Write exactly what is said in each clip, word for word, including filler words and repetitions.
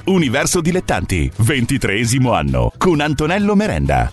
Universo Dilettanti, ventitreesimo anno, con Antonello Merenda.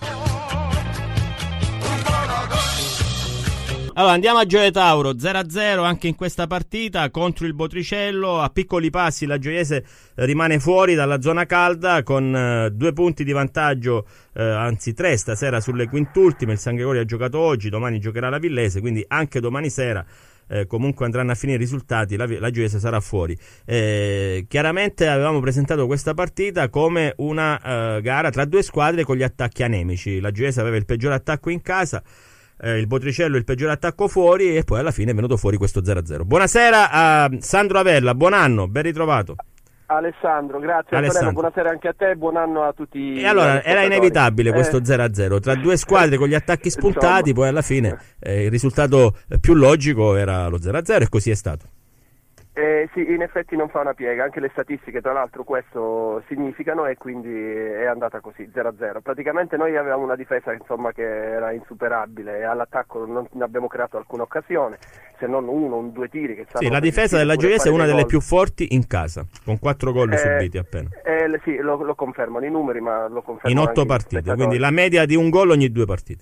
Allora andiamo a Gioia Tauro, zero a zero anche in questa partita contro il Botricello. A piccoli passi la Gioiese rimane fuori dalla zona calda con eh, due punti di vantaggio, eh, anzi tre stasera sulle quintultime. Il San Gregorio ha giocato oggi, domani giocherà la Villese, quindi anche domani sera Eh, comunque andranno a finire i risultati, la, la Gioiese sarà fuori. Eh, chiaramente avevamo presentato questa partita come una eh, gara tra due squadre con gli attacchi anemici. La Gioiese aveva il peggior attacco in casa, eh, il Botricello il peggior attacco fuori, e poi alla fine è venuto fuori questo zero a zero. Buonasera a Sandro Avella, buon anno, ben ritrovato. Alessandro, grazie. Alessandro. Antonello, buonasera anche a te, buon anno a tutti. E allora era inevitabile eh. questo zero a zero tra due squadre con gli attacchi spuntati. Insomma, poi alla fine eh, il risultato più logico era lo zero a zero, e così è stato. Eh, sì, in effetti non fa una piega, anche le statistiche tra l'altro questo significano, e quindi è andata così, zero a zero. Praticamente noi avevamo una difesa insomma che era insuperabile, e all'attacco non abbiamo creato alcuna occasione, se non uno o due tiri che Sì, la difesa della Gioiese è una delle più forti in casa, con quattro gol eh, subiti appena. Eh, sì, lo, lo confermano i numeri, ma lo confermano in otto anche partite, quindi la media di un gol ogni due partite.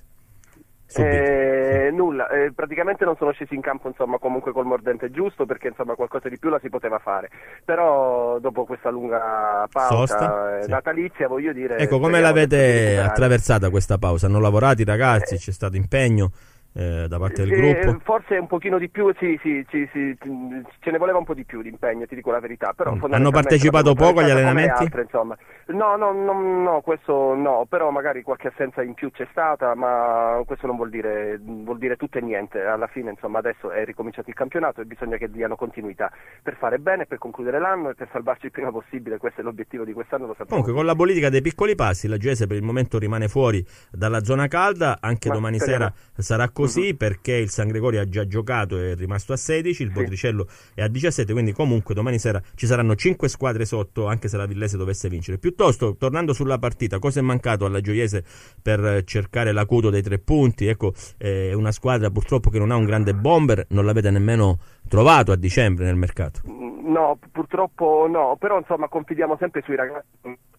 Eh, nulla, eh, praticamente non sono scesi in campo insomma comunque col mordente giusto, perché insomma qualcosa di più la si poteva fare, però dopo questa lunga pausa Sosta, eh, sì. natalizia, voglio dire, ecco, come l'avete attraversata questa pausa? Hanno lavorato i ragazzi, eh, c'è stato impegno eh, da parte del eh, gruppo? Forse un pochino di più, sì, sì, sì, sì, ce ne voleva un po' di più di impegno, ti dico la verità, però mm. Hanno partecipato poco agli allenamenti? Altre, insomma. No, no, no, no, questo no, però magari qualche assenza in più c'è stata, ma questo non vuol dire, vuol dire tutto e niente. Alla fine insomma adesso è ricominciato il campionato e bisogna che diano continuità per fare bene, per concludere l'anno e per salvarci il prima possibile. Questo è l'obiettivo di quest'anno, lo sappiamo. Comunque con la politica dei piccoli passi la Gioiese per il momento rimane fuori dalla zona calda, anche ma domani speriamo. Sera sarà così, uh-huh. perché il San Gregorio ha già giocato e è rimasto a sedici, il sì. Botricello è a diciassette, quindi comunque domani sera ci saranno cinque squadre sotto, anche se la Villese dovesse vincere. Piuttosto, tornando sulla partita, cosa è mancato alla Gioiese per cercare l'acuto dei tre punti? Ecco, è una squadra purtroppo che non ha un grande bomber, non l'avete nemmeno trovato a dicembre nel mercato. No, purtroppo no, però insomma confidiamo sempre sui ragazzi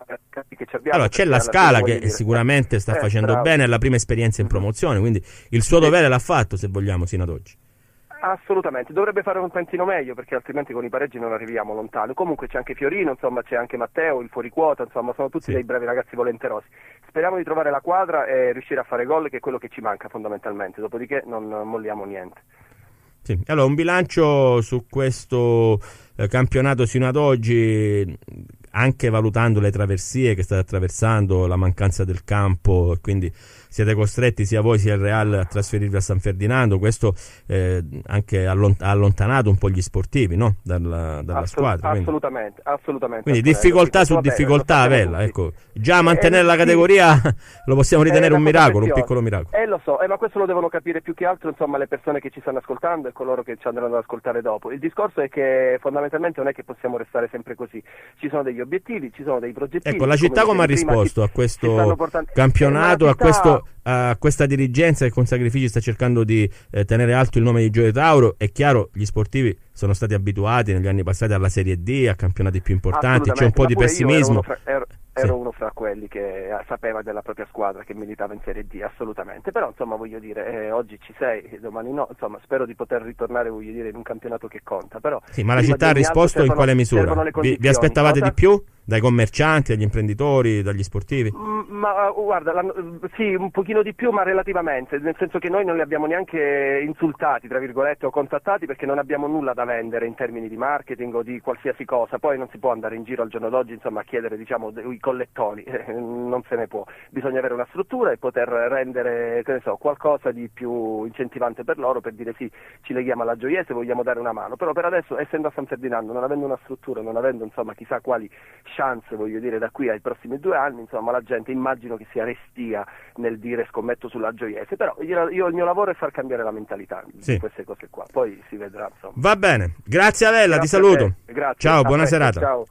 che ci abbiamo. Allora c'è la Scala che dire. sicuramente sta eh, facendo bravo. bene, è la prima esperienza in promozione, quindi il suo dovere sì. l'ha fatto, se vogliamo, sino ad oggi. Assolutamente, dovrebbe fare un tantino meglio, perché altrimenti con i pareggi non arriviamo lontano. Comunque c'è anche Fiorino, insomma c'è anche Matteo, il fuoriquota, insomma sono tutti sì. dei bravi ragazzi volenterosi. Speriamo di trovare la quadra e riuscire a fare gol, che è quello che ci manca fondamentalmente, dopodiché non molliamo niente. Sì. Allora, un bilancio su questo eh, campionato sino ad oggi, anche valutando le traversie che state attraversando, la mancanza del campo, quindi siete costretti sia voi sia il Real a trasferirvi a San Ferdinando. Questo eh, anche allont- ha allontanato un po' gli sportivi, no? dalla, dalla Assolut- squadra. Quindi. Assolutamente, assolutamente. Quindi difficoltà su vabbè, difficoltà, Avella. Ecco, già eh, mantenere eh, la categoria sì. lo possiamo ritenere un miracolo, un piccolo miracolo. Eh lo so, eh, ma questo lo devono capire più che altro insomma le persone che ci stanno ascoltando e coloro che ci andranno ad ascoltare dopo. Il discorso è che fondamentalmente non è che possiamo restare sempre così. Ci sono degli obiettivi, ci sono dei progetti. Ecco, la città come ha risposto ci, a questo portando... campionato, città... a questo a questa dirigenza che con sacrifici sta cercando di eh, tenere alto il nome di Gioia Tauro? È chiaro, gli sportivi sono stati abituati negli anni passati alla Serie D, a campionati più importanti, c'è un po' di pessimismo. Ero uno fra quelli che sapeva della propria squadra, che militava in Serie D, assolutamente, però insomma voglio dire, eh, oggi ci sei, domani no, insomma spero di poter ritornare, voglio dire, in un campionato che conta, però... Sì, ma la città ha risposto in quale misura? Vi, vi aspettavate Cosa? di più? Dai commercianti, dagli imprenditori, dagli sportivi? Ma uh, guarda, la, sì, un pochino di più, ma relativamente, nel senso che noi non li abbiamo neanche insultati, tra virgolette, o contattati, perché non abbiamo nulla da vendere in termini di marketing o di qualsiasi cosa. Poi non si può andare in giro al giorno d'oggi, insomma, a chiedere, diciamo, i collettoni, eh, non se ne può. Bisogna avere una struttura e poter rendere, che ne so, qualcosa di più incentivante per loro, per dire sì, ci leghiamo alla Gioiese, vogliamo dare una mano. Però per adesso, essendo a San Ferdinando, non avendo una struttura, non avendo, insomma, chissà quali chance, voglio dire, da qui ai prossimi due anni, insomma, la gente immagino che sia restia nel dire scommetto sulla Gioiese, però io, io il mio lavoro è far cambiare la mentalità sì. di queste cose qua, poi si vedrà, insomma. Va bene, grazie Avella, grazie ti saluto. Grazie. Ciao, buona presto, serata. Ciao.